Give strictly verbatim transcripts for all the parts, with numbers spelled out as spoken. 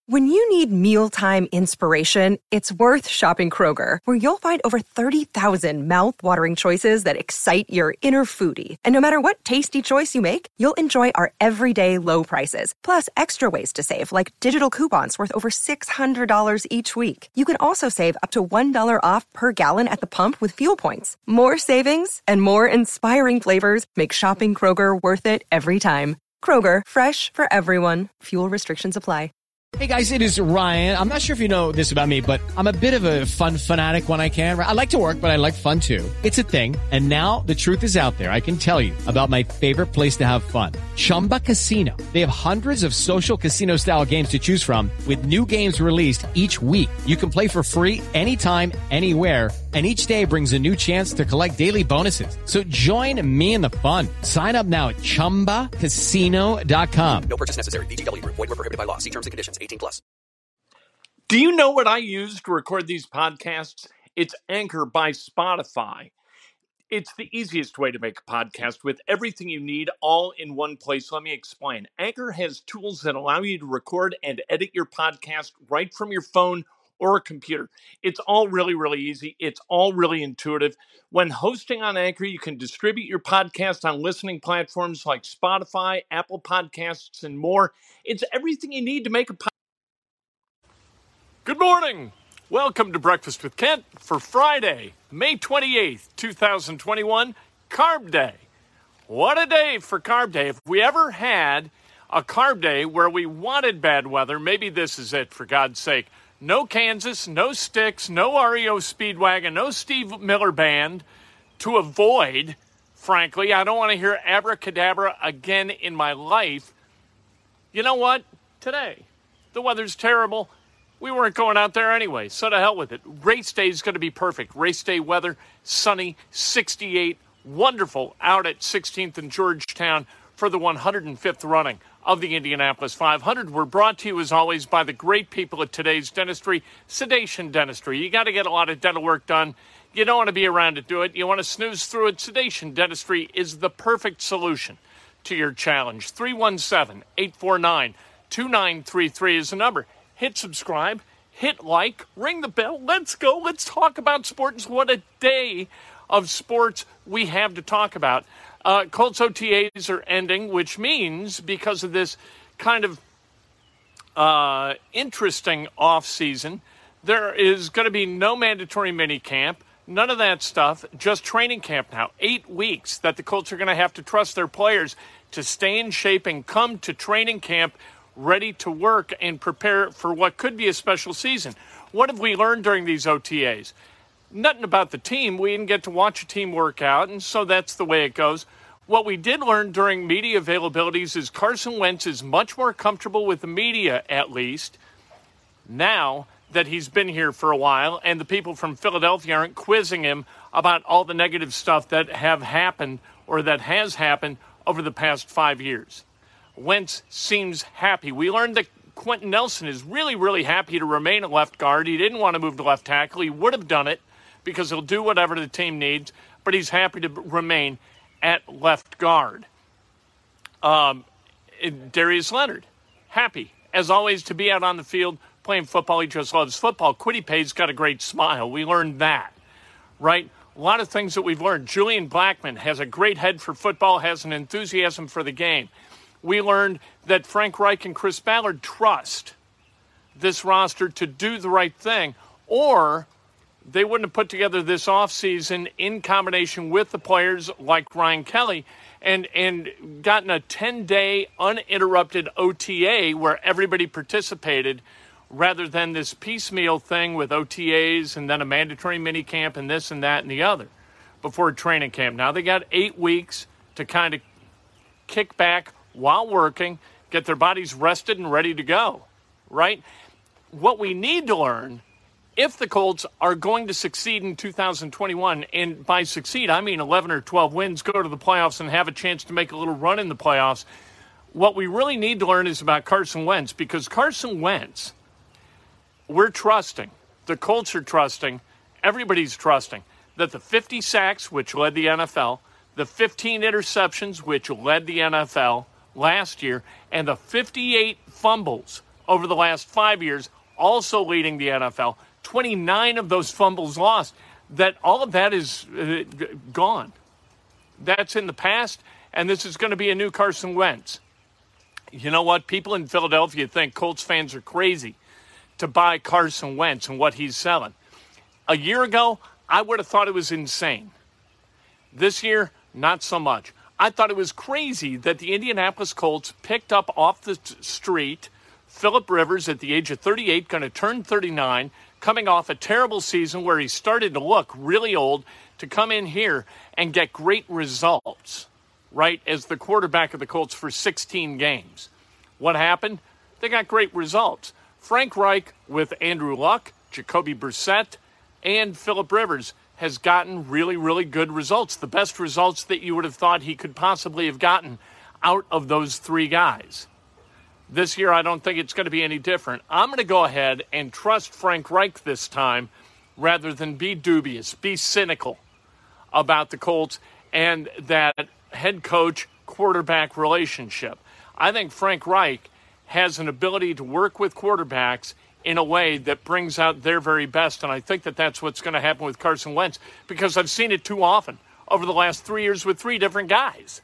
When you need mealtime inspiration, it's worth shopping Kroger, where you'll find over thirty thousand mouth-watering choices that excite your inner foodie. And no matter what tasty choice you make, you'll enjoy our everyday low prices, plus extra ways to save, like digital coupons worth over six hundred dollars each week. You can also save up to one dollar off per gallon at the pump with fuel points. More savings and more inspiring flavors make shopping Kroger worth it every time. Kroger, fresh for everyone. Fuel restrictions apply. Hey guys, it is Ryan. I'm not sure if you know this about me, but I'm a bit of a fun fanatic when I can. I like to work, but I like fun too. It's a thing. And now the truth is out there. I can tell you about my favorite place to have fun. Chumba Casino. They have hundreds of social casino style games to choose from with new games released each week. You can play for free anytime, anywhere. And each day brings a new chance to collect daily bonuses. So join me in the fun. Sign up now at chumba casino dot com. No purchase necessary. V G W. Void where prohibited by law. See terms and conditions. eighteen plus. Do you know what I use to record these podcasts? It's Anchor by Spotify. It's the easiest way to make a podcast with everything you need all in one place. Let me explain. Anchor has tools that allow you to record and edit your podcast right from your phone or a computer. It's all really, really easy. It's all really intuitive. When hosting on Anchor, you can distribute your podcast on listening platforms like Spotify, Apple Podcasts, and more. It's everything you need to make a podcast. Good morning. Welcome to Breakfast with Kent for Friday, May twenty-eighth, twenty twenty-one, Carb Day. What a day for Carb Day. If we ever had a Carb Day where we wanted bad weather, maybe this is it, for God's sake. No Kansas, no Styx, no R E O Speedwagon, no Steve Miller Band to avoid. Frankly, I don't want to hear abracadabra again in my life. You know what? Today, the weather's terrible. We weren't going out there anyway, so to hell with it. Race day is going to be perfect. Race day weather, sunny, sixty-eight, wonderful out at sixteenth and Georgetown for the one hundred fifth running of the Indianapolis five hundred. We're brought to you, as always, by the great people at Today's Dentistry, Sedation Dentistry. You got to get a lot of dental work done. You don't want to be around to do it. You want to snooze through it. Sedation Dentistry is the perfect solution to your challenge. three one seven, eight four nine, two nine three three is the number. Hit subscribe, hit like, ring the bell. Let's go. Let's talk about sports. What a day of sports we have to talk about. Uh, Colts O T As are ending, which means because of this kind of uh, interesting offseason, there is going to be no mandatory mini camp, none of that stuff, just training camp now. Eight weeks that the Colts are going to have to trust their players to stay in shape and come to training camp ready to work and prepare for what could be a special season. What have we learned during these O T As? Nothing about the team. We didn't get to watch a team work out, and so that's the way it goes. What we did learn during media availabilities is Carson Wentz is much more comfortable with the media, at least, now that he's been here for a while, and the people from Philadelphia aren't quizzing him about all the negative stuff that have happened or that has happened over the past five years. Wentz seems happy. We learned that Quentin Nelson is really, really happy to remain a left guard. He didn't want to move to left tackle. He would have done it because he'll do whatever the team needs, but he's happy to remain at left guard. Um, Darius Leonard, happy, as always, to be out on the field playing football. He just loves football. Kwity Paye's got a great smile. We learned that, right? A lot of things that we've learned. Julian Blackmon has a great head for football, has an enthusiasm for the game. We learned that Frank Reich and Chris Ballard trust this roster to do the right thing, or they wouldn't have put together this offseason in combination with the players like Ryan Kelly and, and gotten a ten-day uninterrupted O T A where everybody participated rather than this piecemeal thing with O T As and then a mandatory minicamp and this and that and the other before training camp. Now they got eight weeks to kind of kick back while working, get their bodies rested and ready to go, right? What we need to learn, if the Colts are going to succeed in two thousand twenty-one, and by succeed, I mean eleven or twelve wins, go to the playoffs and have a chance to make a little run in the playoffs, what we really need to learn is about Carson Wentz, because Carson Wentz, we're trusting, the Colts are trusting, everybody's trusting, that the fifty sacks, which led the N F L, the fifteen interceptions, which led the N F L, last year, and the fifty-eight fumbles over the last five years, also leading the N F L. twenty-nine of those fumbles lost. That all of that is uh, gone. That's in the past, and this is going to be a new Carson Wentz. You know what? People in Philadelphia think Colts fans are crazy to buy Carson Wentz and what he's selling. A year ago, I would have thought it was insane. This year, not so much. I thought it was crazy that the Indianapolis Colts picked up off the street Phillip Rivers at the age of thirty-eight, going to turn thirty-nine, coming off a terrible season where he started to look really old, to come in here and get great results, right, as the quarterback of the Colts for sixteen games. What happened? They got great results. Frank Reich with Andrew Luck, Jacoby Brissett, and Phillip Rivers has gotten really, really good results. The best results that you would have thought he could possibly have gotten out of those three guys. This year, I don't think it's going to be any different. I'm going to go ahead and trust Frank Reich this time rather than be dubious, be cynical about the Colts and that head coach-quarterback relationship. I think Frank Reich has an ability to work with quarterbacks in a way that brings out their very best, and I think that that's what's going to happen with Carson Wentz because I've seen it too often over the last three years with three different guys.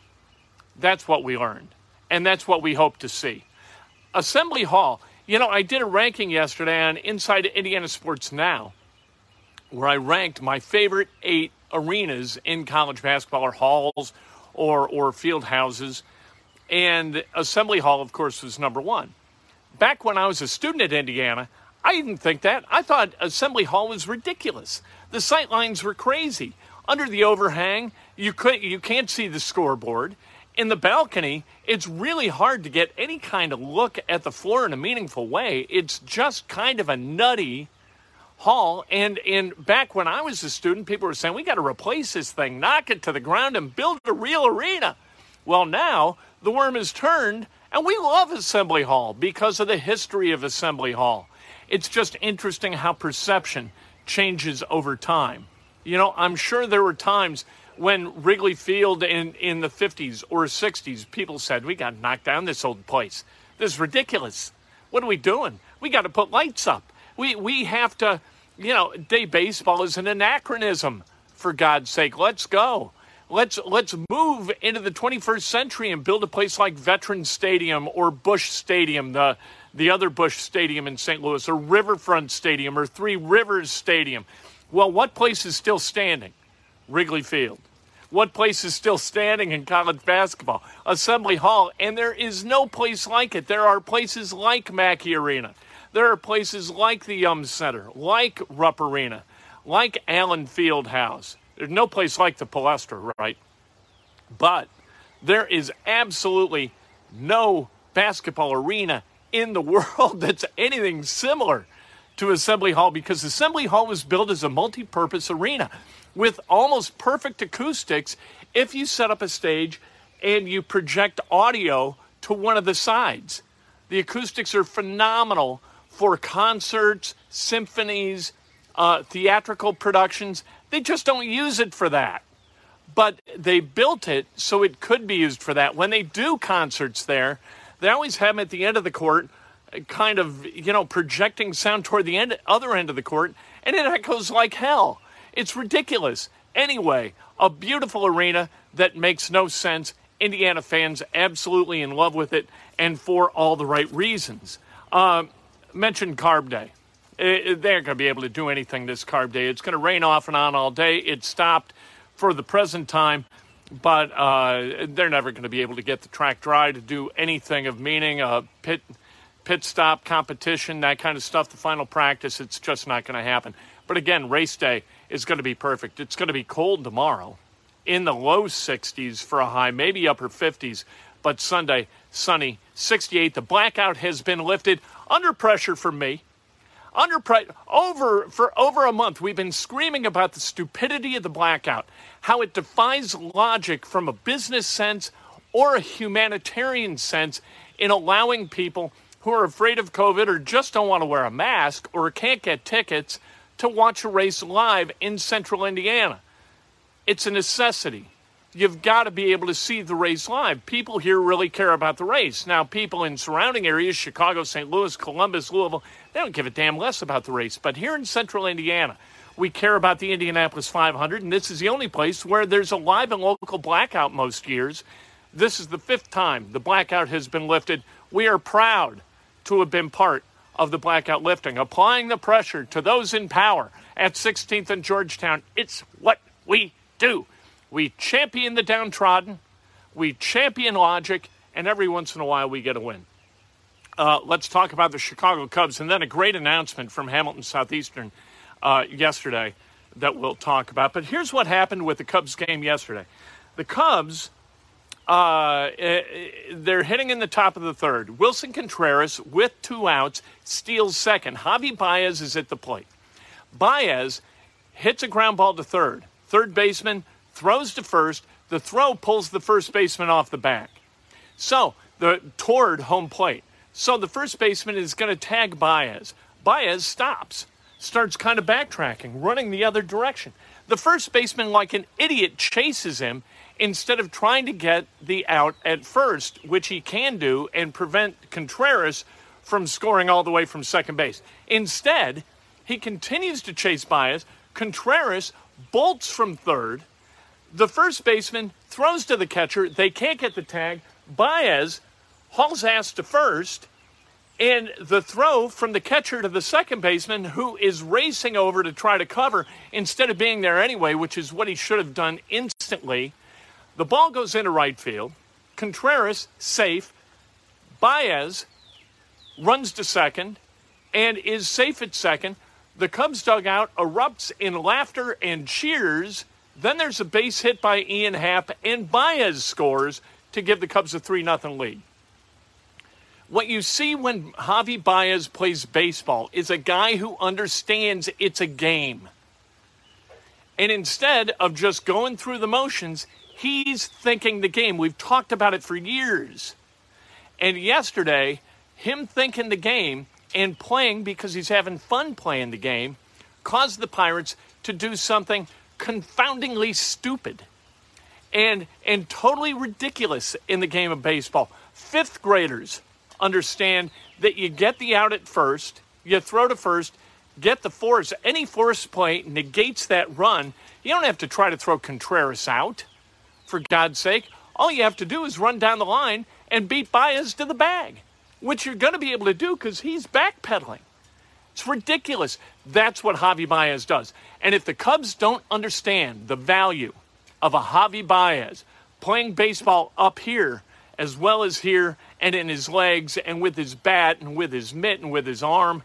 That's what we learned, and that's what we hope to see. Assembly Hall. You know, I did a ranking yesterday on Inside Indiana Sports Now where I ranked my favorite eight arenas in college basketball, or halls or, or field houses, and Assembly Hall, of course, was number one. Back when I was a student at Indiana, I didn't think that. I thought Assembly Hall was ridiculous. The sight lines were crazy. Under the overhang, you could you can't see the scoreboard. In the balcony, it's really hard to get any kind of look at the floor in a meaningful way. It's just kind of a nutty hall. And, and back when I was a student, people were saying, we got to replace this thing, knock it to the ground, and build a real arena. Well, now the worm has turned, and we love Assembly Hall because of the history of Assembly Hall. It's just interesting how perception changes over time. You know, I'm sure there were times when Wrigley Field in, in the fifties or sixties, people said, we got to knock down this old place. This is ridiculous. What are we doing? We got to put lights up. We, we have to, you know, day baseball is an anachronism, for God's sake. Let's go. Let's let's move into the twenty-first century and build a place like Veterans Stadium or Busch Stadium, the the other Busch Stadium in Saint Louis, or Riverfront Stadium, or Three Rivers Stadium. Well, what place is still standing? Wrigley Field. What place is still standing in college basketball? Assembly Hall. And there is no place like it. There are places like Mackey Arena. There are places like the Yum Center, like Rupp Arena, like Allen Fieldhouse. There's no place like the Palestra, right? But there is absolutely no basketball arena in the world that's anything similar to Assembly Hall, because Assembly Hall was built as a multi-purpose arena with almost perfect acoustics if you set up a stage and you project audio to one of the sides. The acoustics are phenomenal for concerts, symphonies, uh, theatrical productions. They just don't use it for that. But they built it so it could be used for that. When they do concerts there, they always have them at the end of the court, kind of, you know, projecting sound toward the end, other end of the court, and it echoes like hell. It's ridiculous. Anyway, a beautiful arena that makes no sense. Indiana fans absolutely in love with it, and for all the right reasons. Uh, mentioned Carb Day. It, they're going to be able to do anything this Carb Day. It's going to rain off and on all day. It stopped for the present time, but uh, they're never going to be able to get the track dry to do anything of meaning. Uh, pit pit stop, competition, that kind of stuff, the final practice, it's just not going to happen. But again, race day is going to be perfect. It's going to be cold tomorrow, in the low sixties for a high, maybe upper fifties. But Sunday, sunny, sixty-eight. The blackout has been lifted. Under pressure for me. Under pre- over for over a month, we've been screaming about the stupidity of the blackout, how it defies logic from a business sense or a humanitarian sense in allowing people who are afraid of COVID or just don't want to wear a mask or can't get tickets to watch a race live in central Indiana. It's a necessity. you've got to be able to see the race live. People here really care about the race. Now, people in surrounding areas, Chicago, Saint Louis, Columbus, Louisville, they don't give a damn less about the race. But here in central Indiana, we care about the Indianapolis five hundred, and this is the only place where there's a live and local blackout most years. This is the fifth time the blackout has been lifted. We are proud to have been part of the blackout lifting, applying the pressure to those in power at sixteenth and Georgetown. It's what we do. We champion the downtrodden, we champion logic, and every once in a while we get a win. Uh, let's talk about the Chicago Cubs, and then a great announcement from Hamilton Southeastern uh, yesterday that we'll talk about. But here's what happened with the Cubs game yesterday. The Cubs, uh, they're hitting in the top of the third. Wilson Contreras, with two outs, steals second. Javi Baez is at the plate. Baez hits a ground ball to third. Third baseman throws to first. The throw pulls the first baseman off the back. So, the toward home plate. So the first baseman is going to tag Baez. Baez stops, starts kind of backtracking, running the other direction. The first baseman, like an idiot, chases him instead of trying to get the out at first, which he can do, and prevent Contreras from scoring all the way from second base. Instead, he continues to chase Baez. Contreras bolts from third. The first baseman throws to the catcher. They can't get the tag. Baez hauls ass to first, and the throw from the catcher to the second baseman, who is racing over to try to cover instead of being there anyway, which is what he should have done instantly. The ball goes into right field. Contreras safe. Baez runs to second and is safe at second. The Cubs dugout erupts in laughter and cheers. Then there's a base hit by Ian Happ, and Baez scores to give the Cubs a three nothing lead. What you see when Javi Baez plays baseball is a guy who understands it's a game. And instead of just going through the motions, he's thinking the game. We've talked about it for years. And yesterday, him thinking the game and playing because he's having fun playing the game caused the Pirates to do something confoundingly stupid and and totally ridiculous in the game of baseball. Fifth graders understand that you get the out at first, you throw to first, get the force. Any force play negates that run. You don't have to try to throw Contreras out, for God's sake. All you have to do is run down the line and beat Baez to the bag, which you're going to be able to do because he's backpedaling. It's ridiculous. That's what Javi Baez does. And if the Cubs don't understand the value of a Javi Baez playing baseball up here as well as here and in his legs and with his bat and with his mitt and with his arm,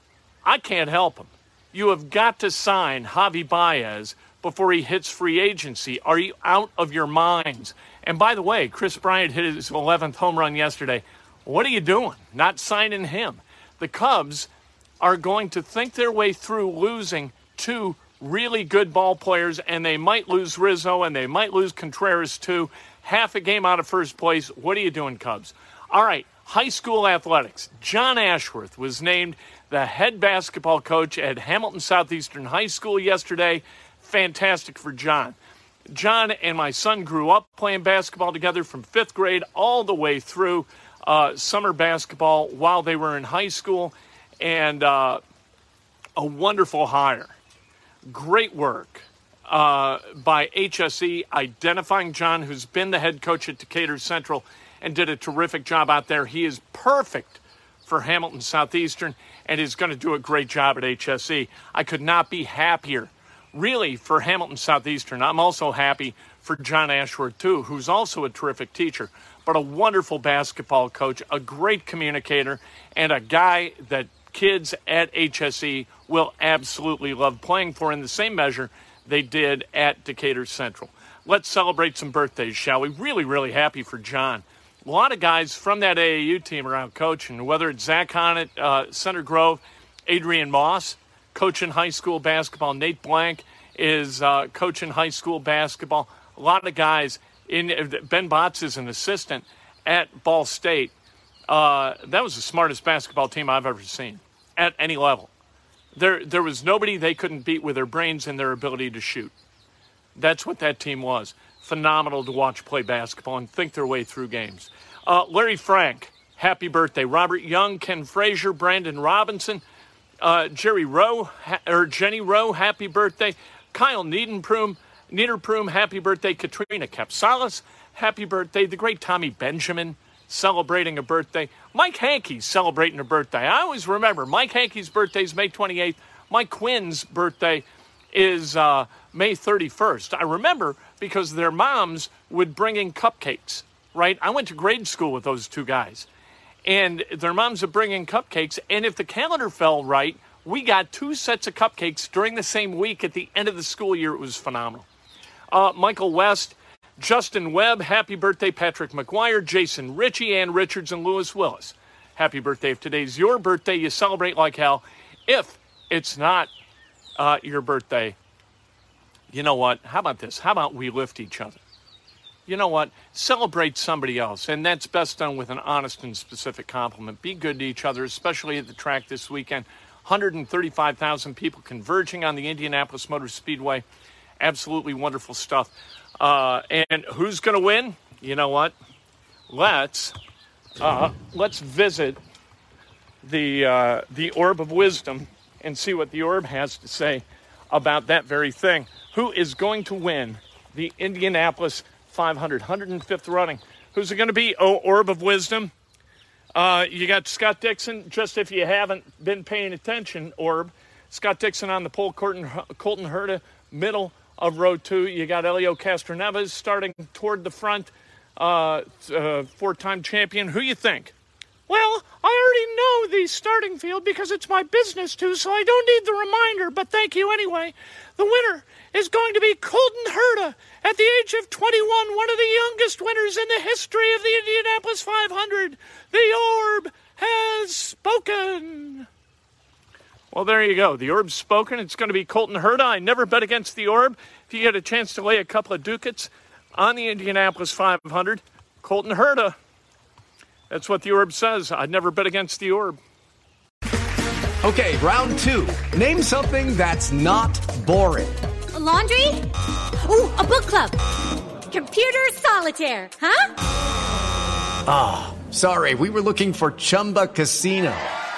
I can't help him. You have got to sign Javi Baez before he hits free agency. Are you out of your minds? And by the way, Chris Bryant hit his eleventh home run yesterday. What are you doing? Not signing him. The Cubs are going to think their way through losing two really good ball players, and they might lose Rizzo, and they might lose Contreras too. Half a game out of first place. What are you doing, Cubs? All right, high school athletics. John Ashworth was named the head basketball coach at Hamilton Southeastern High School yesterday. Fantastic for John. John and my son grew up playing basketball together from fifth grade all the way through uh, summer basketball while they were in high school, and uh, a wonderful hire. Great work uh, by H S E identifying John, who's been the head coach at Decatur Central and did a terrific job out there. He is perfect for Hamilton Southeastern and is going to do a great job at H S E. I could not be happier, really, for Hamilton Southeastern. I'm also happy for John Ashworth, too, who's also a terrific teacher, but a wonderful basketball coach, a great communicator, and a guy that kids at H S E will absolutely love playing for in the same measure they did at Decatur Central. Let's celebrate some birthdays, shall we? Really, really happy for John. A lot of guys from that A A U team are out coaching, whether it's Zach Hahn at uh, Center Grove, Adrian Moss, coaching high school basketball. Nate Blank is uh, coaching high school basketball. A lot of guys. In Ben Botts is an assistant at Ball State. Uh, that was the smartest basketball team I've ever seen at any level. There, there was nobody they couldn't beat with their brains and their ability to shoot. That's what that team was. phenomenal to watch play basketball and think their way through games. Uh, Larry Frank, happy birthday. Robert Young, Ken Frazier, Brandon Robinson, uh, Jerry Rowe, ha- or Jenny Rowe, happy birthday. Kyle Niederpruem, Niederpruem, happy birthday. Katrina Kapsalis, happy birthday. The great Tommy Benjamin, celebrating a birthday. Mike Hankey's celebrating a birthday. I always remember Mike Hankey's birthday is May twenty-eighth. Mike Quinn's birthday is uh, May thirty-first. I remember because their moms would bring in cupcakes, right? I went to grade school with those two guys. And their moms would bring in cupcakes. And if the calendar fell right, we got two sets of cupcakes during the same week at the end of the school year. It was phenomenal. Uh, Michael West, Justin Webb, happy birthday. Patrick McGuire, Jason Ritchie, Ann Richards, and Lewis Willis. Happy birthday. If today's your birthday, you celebrate like hell. If it's not uh, your birthday, you know what? How about this? How about we lift each other? You know what? Celebrate somebody else, and that's best done with an honest and specific compliment. Be good to each other, especially at the track this weekend. one hundred thirty-five thousand people converging on the Indianapolis Motor Speedway. Absolutely wonderful stuff. Uh, and who's going to win? You know what? Let's uh, let's visit the uh, the Orb of Wisdom and see what the Orb has to say about that very thing. Who is going to win the Indianapolis five hundred, one hundred fifth running? Who's it going to be? Oh, Orb of Wisdom. Uh, you got Scott Dixon, just if you haven't been paying attention, Orb. Scott Dixon on the pole, Colton, Colton Herta, middle of row two. You got Elio Castroneves starting toward the front, uh, uh, four-time champion. Who you think? Well, I already know the starting field because it's my business too, so I don't need the reminder, but thank you anyway. The winner is going to be Colton Herta at the age of twenty-one, one of the youngest winners in the history of the Indianapolis five hundred. The Orb has spoken. Well, there you go. The Orb's spoken. It's going to be Colton Herta. I never bet against the Orb. If you get a chance to lay a couple of ducats on the Indianapolis five hundred, Colton Herta. That's what the Orb says. I'd never bet against the Orb. Okay, round two. Name something that's not boring. A laundry? Ooh, a book club. Computer solitaire, huh? Ah, oh, sorry. We were looking for Chumba Casino.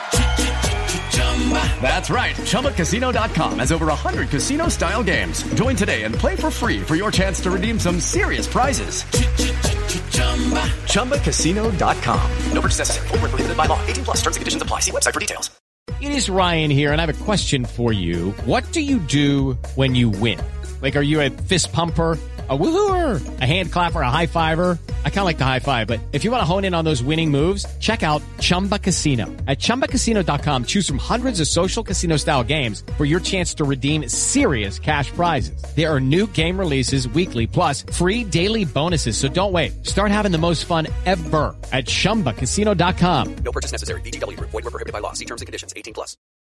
That's right. Chumba Casino dot com has over one hundred casino-style games. Join today and play for free for your chance to redeem some serious prizes. Chumba Casino dot com. No purchase necessary. Void where prohibited by law. eighteen plus. Terms and conditions apply. See website for details. It is Ryan here, and I have a question for you. What do you do when you win? Like, are you a fist pumper, a woohooer, a hand clapper, a high fiver? I kind of like the high five, but if you want to hone in on those winning moves, check out Chumba Casino. At Chumba Casino dot com, choose from hundreds of social casino-style games for your chance to redeem serious cash prizes. There are new game releases weekly, plus free daily bonuses, so don't wait. Start having the most fun ever at Chumba Casino dot com. No purchase necessary. V G W. Void where prohibited by law. See terms and conditions. eighteen plus.